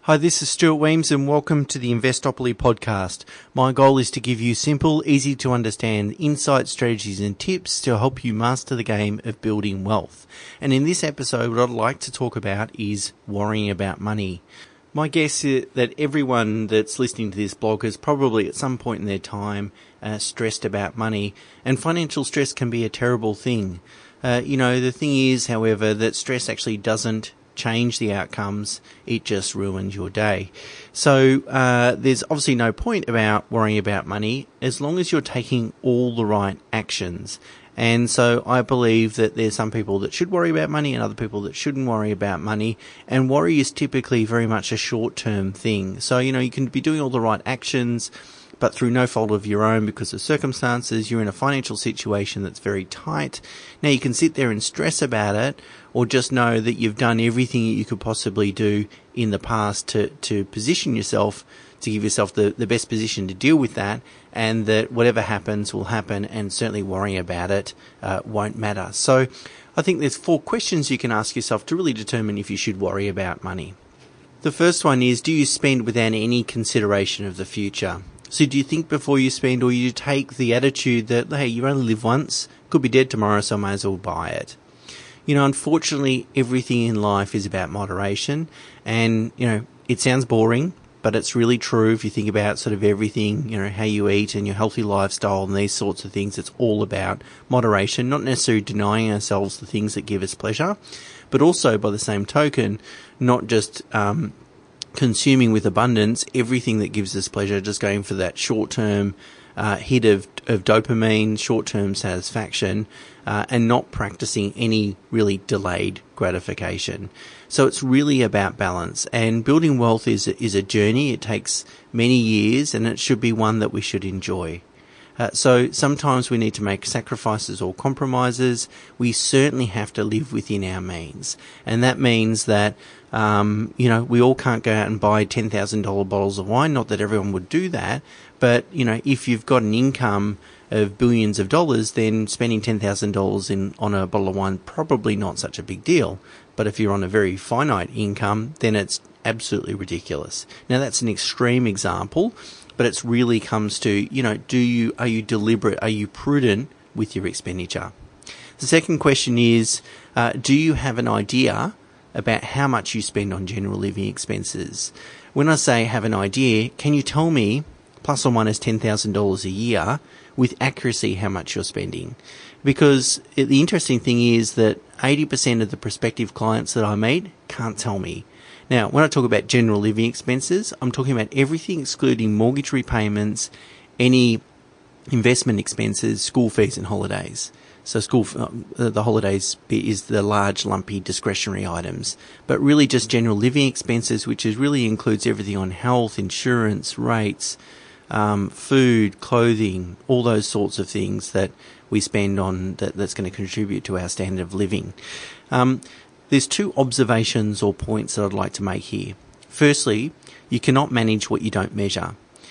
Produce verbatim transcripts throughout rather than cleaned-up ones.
Hi, this is Stuart Weems and welcome to the Investopoly podcast. My goal is to give you simple, easy to understand insight, strategies and tips to help you master the game of building wealth. And in this episode, what I'd like to talk about is worrying about money. My guess is that everyone that's listening to this blog has probably at some point in their time uh, stressed about money, and financial stress can be a terrible thing. Uh, you know, the thing is, however, that stress actually doesn't change the outcomes, it just ruins your day. So uh, there's obviously no point about worrying about money as long as you're taking all the right actions. And so I believe that there's some people that should worry about money and other people that shouldn't worry about money. And worry is typically very much a short-term thing. So, you know, you can be doing all the right actions, but through no fault of your own because of circumstances, you're in a financial situation that's very tight. Now, you can sit there and stress about it, or just know that you've done everything you could possibly do in the past to, to position yourself, to give yourself the, the best position to deal with that, and that whatever happens will happen, and certainly worrying about it uh, won't matter. So I think there's four questions you can ask yourself to really determine if you should worry about money. The first one is, do you spend without any consideration of the future? So do you think before you spend, or you take the attitude that, hey, you only live once, could be dead tomorrow, so I might as well buy it? You know, unfortunately, everything in life is about moderation. And, you know, it sounds boring, but it's really true if you think about sort of everything, you know, how you eat and your healthy lifestyle and these sorts of things. It's all about moderation, not necessarily denying ourselves the things that give us pleasure, but also by the same token, not just um consuming with abundance everything that gives us pleasure, just going for that short-term uh, hit of, of dopamine, short-term satisfaction, uh, and not practicing any really delayed gratification. So it's really about balance. And building wealth is is a journey. It takes many years, and it should be one that we should enjoy. Uh, so sometimes we need to make sacrifices or compromises. We certainly have to live within our means. And that means that, um, you know, we all can't go out and buy ten thousand dollars bottles of wine. Not that everyone would do that. But, you know, if you've got an income of billions of dollars, then spending ten thousand dollars in on a bottle of wine, probably not such a big deal. But if you're on a very finite income, then it's absolutely ridiculous. Now, that's an extreme example. But it really comes to, you know, do you, are you deliberate? Are you prudent with your expenditure? The second question is, uh, do you have an idea about how much you spend on general living expenses? When I say have an idea, can you tell me, plus or minus ten thousand dollars a year, with accuracy how much you're spending? Because it, the interesting thing is that eighty percent of the prospective clients that I meet can't tell me. Now, when I talk about general living expenses, I'm talking about everything excluding mortgage repayments, any investment expenses, school fees and holidays. So school, uh, the holidays is the large, lumpy, discretionary items. But really just general living expenses, which is really includes everything on health, insurance, rates, um, food, clothing, all those sorts of things that we spend on that, that's going to contribute to our standard of living. Um, There's two observations or points that I'd like to make here. Firstly, you cannot manage what you don't measure.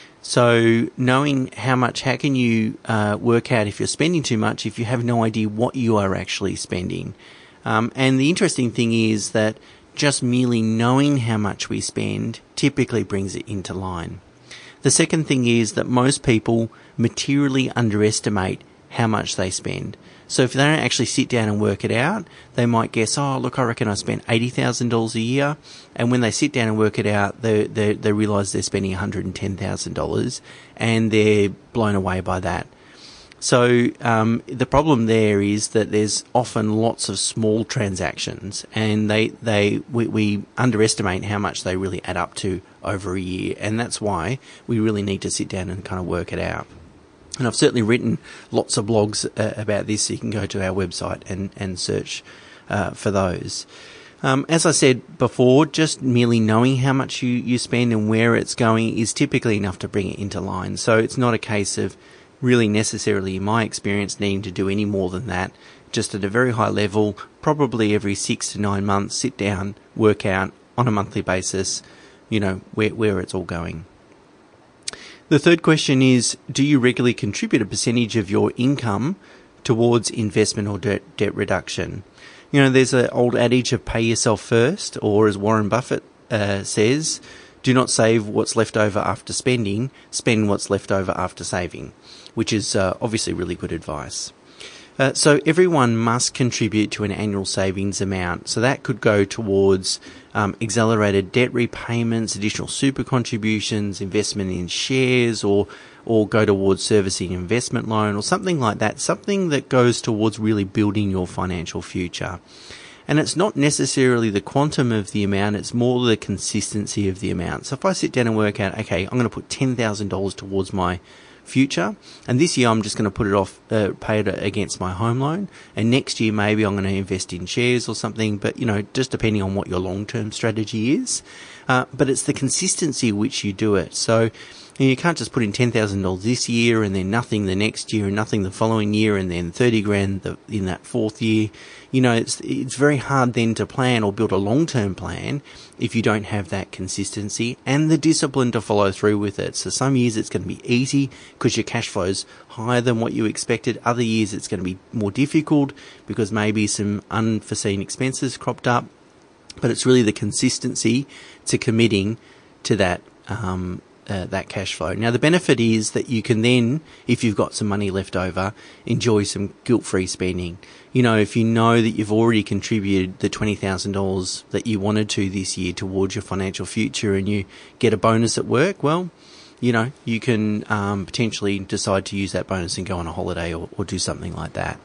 So knowing how much, how can you uh, work out if you're spending too much if you have no idea what you are actually spending? Um, and the interesting thing is that just merely knowing how much we spend typically brings it into line. The second thing is that most people materially underestimate how much they spend. So if they don't actually sit down and work it out, they might guess, oh, look, I reckon I spent eighty thousand dollars a year. And when they sit down and work it out, they they, they realise they're spending one hundred ten thousand dollars and they're blown away by that. So um, the problem there is that there's often lots of small transactions, and they they we, we underestimate how much they really add up to over a year. And that's why we really need to sit down and kind of work it out. And I've certainly written lots of blogs uh, about this, so you can go to our website and, and search uh, for those. Um, as I said before, just merely knowing how much you, you spend and where it's going is typically enough to bring it into line. So it's not a case of really necessarily, in my experience, needing to do any more than that. Just at a very high level, probably every six to nine months, sit down, work out on a monthly basis, you know, where, where it's all going. The third question is, do you regularly contribute a percentage of your income towards investment or debt, debt reduction? You know, there's an old adage of pay yourself first, or as Warren Buffett uh, says, do not save what's left over after spending, spend what's left over after saving, which is uh, obviously really good advice. Uh, so everyone must contribute to an annual savings amount. So that could go towards um, accelerated debt repayments, additional super contributions, investment in shares, or or go towards servicing investment loan or something like that. Something that goes towards really building your financial future. And it's not necessarily the quantum of the amount, it's more the consistency of the amount. So if I sit down and work out, okay, I'm going to put ten thousand dollars towards my future, and this year I'm just going to put it off, uh, pay it against my home loan, and next year maybe I'm going to invest in shares or something, but you know, just depending on what your long-term strategy is. Uh, but it's the consistency which you do it. So you know, you can't just put in ten thousand dollars this year and then nothing the next year and nothing the following year and then thirty grand the, in that fourth year. You know, it's it's very hard then to plan or build a long-term plan if you don't have that consistency and the discipline to follow through with it. So some years it's going to be easy because your cash flow's higher than what you expected. Other years it's going to be more difficult because maybe some unforeseen expenses cropped up. But it's really the consistency to committing to that um, uh, that cash flow. Now, the benefit is that you can then, if you've got some money left over, enjoy some guilt-free spending. You know, if you know that you've already contributed the twenty thousand dollars that you wanted to this year towards your financial future and you get a bonus at work, well, you know, you can um, potentially decide to use that bonus and go on a holiday or, or do something like that.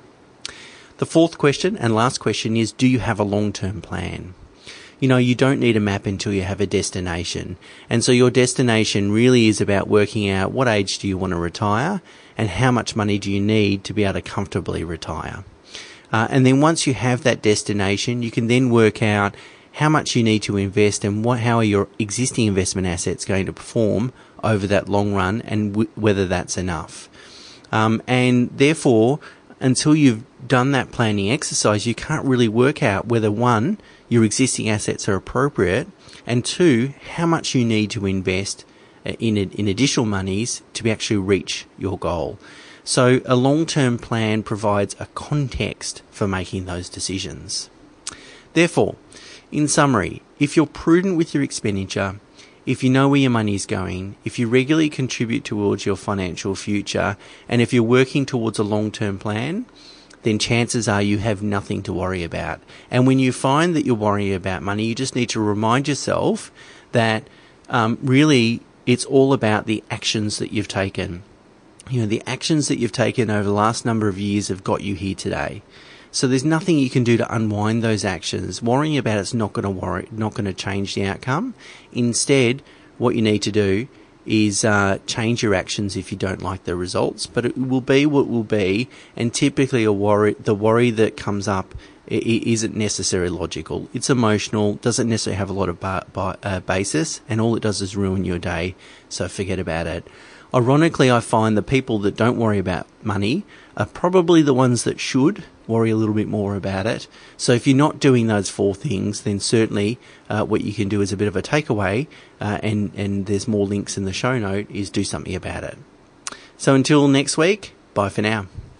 The fourth question and last question is, do you have a long-term plan? You know, you don't need a map until you have a destination. And so your destination really is about working out what age do you want to retire and how much money do you need to be able to comfortably retire. Uh, and then once you have that destination, you can then work out how much you need to invest and what, how are your existing investment assets going to perform over that long run and w- whether that's enough. Um, and therefore, until you've done that planning exercise, you can't really work out whether, one, your existing assets are appropriate, and two, how much you need to invest in in additional monies to actually reach your goal. So a long-term plan provides a context for making those decisions. Therefore, in summary, if you're prudent with your expenditure, if you know where your money is going, if you regularly contribute towards your financial future, and if you're working towards a long-term plan, then chances are you have nothing to worry about. And when you find that you're worrying about money, you just need to remind yourself that um, really it's all about the actions that you've taken. You know, the actions that you've taken over the last number of years have got you here today. So there's nothing you can do to unwind those actions. Worrying about it's not going to worry, not going to change the outcome. Instead, what you need to do is uh, change your actions if you don't like the results, but it will be what will be. And typically, a worry, the worry that comes up it, it isn't necessarily logical. It's emotional, doesn't necessarily have a lot of ba- ba- uh, basis, and all it does is ruin your day. So forget about it. Ironically, I find the people that don't worry about money are probably the ones that should worry a little bit more about it. So if you're not doing those four things, then certainly uh, what you can do as a bit of a takeaway, uh, and, and there's more links in the show note, is do something about it. So until next week, bye for now.